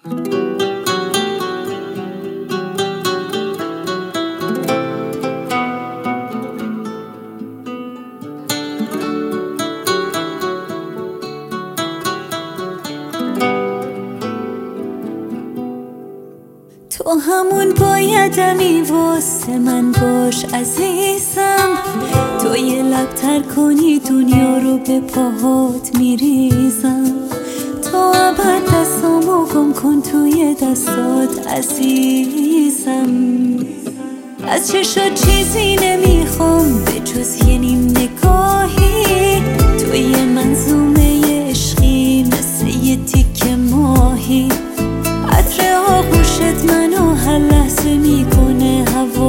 تو همون بایدمی واسه من باش عزیزم، تو یه لب تر کنی دنیا رو به پاهات میریزم. تو ابد دستامو گم کن توی دستات عزیزم. از چشات چیزی نمیخوام به جز یه نیم نگاهی، تو یه منظومه عشقی مثل یه تیکه ماهی. عطر آغوشت منو هر لحظه میکنه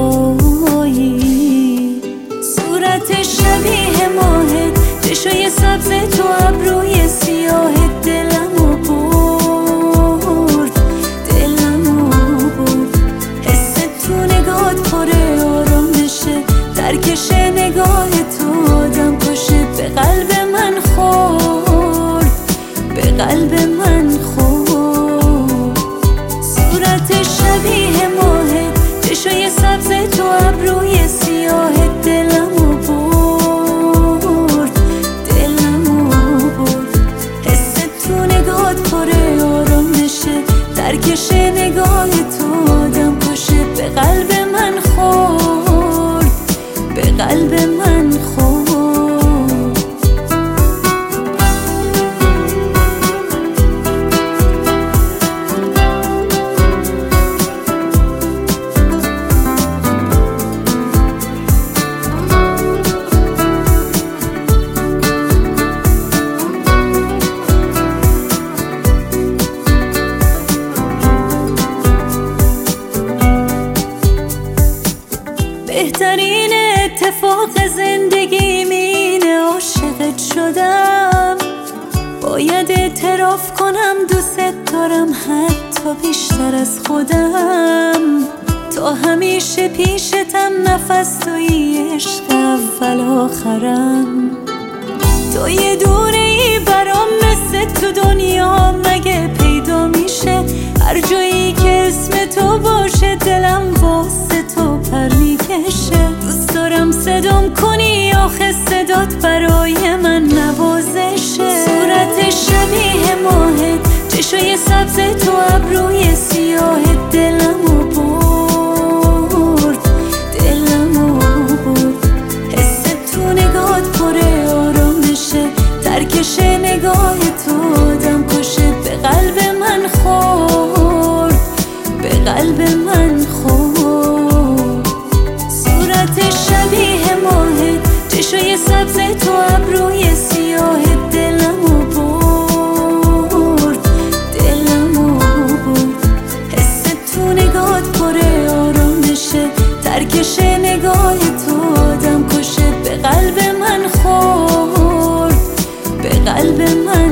هوایی. صورت شبیه ماهت، چشای سبز تو ابروی سیاهت دلمو برد، دلمو برد. حست تو نگاهت پره آرام بشه، درکش نگاه تو آدم کشه. به قلب من خورد، به قلب من خورد. شبیه ماهت، چشای سبز تو ابروی سیاهت دلمو برد، دلمو برد. حست تو نگاهت پره آرام بشه، درکش نگاه تو آدم کشه. به قلب من خورد، به قلب من خورد. بهترین اتفاق زندگیم اینه عاشقت شدم. باید اعتراف کنم دوست دارم حتی بیشتر از خودم. تا همیشه پیشتم، نفس توی عشق اول آخرم. تو یه دونه ای برام مثل تو دنیا مگه پیدا میشه؟ هر جایی که اسم تو باشه دلم واسه تو پر میکشه. دوست دارم صدام کنی، آخه صدات برای من نوازشه. صورت شبیه ماهت، چشای سبز تو ابروی سیاهت دلمو برد، دلمو برد. حست تو نگاهت پره آرام بشه، درکش نگاه تو آدم کشه. به قلب من خورد، به قلب من خورد. صورت شبیه ماهت، چشای سبز تو ابروی سیاهت دلمو برد، دلمو برد. حست تو نگاهت پره آرام بشه، درکش نگاه تو آدم کشه. به قلب من خورد، به قلب من